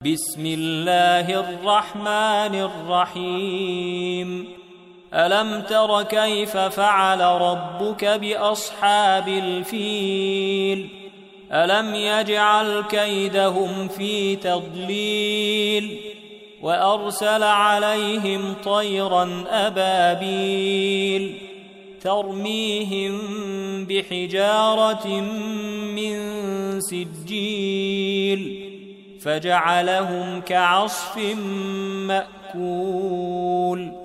بسم الله الرحمن الرحيم ألم تر كيف فعل ربك بأصحاب الفيل ألم يجعل كيدهم في تضليل وأرسل عليهم طيرا أبابيل ترميهم بحجارة من سجيل فجعلهم كعصف مأكول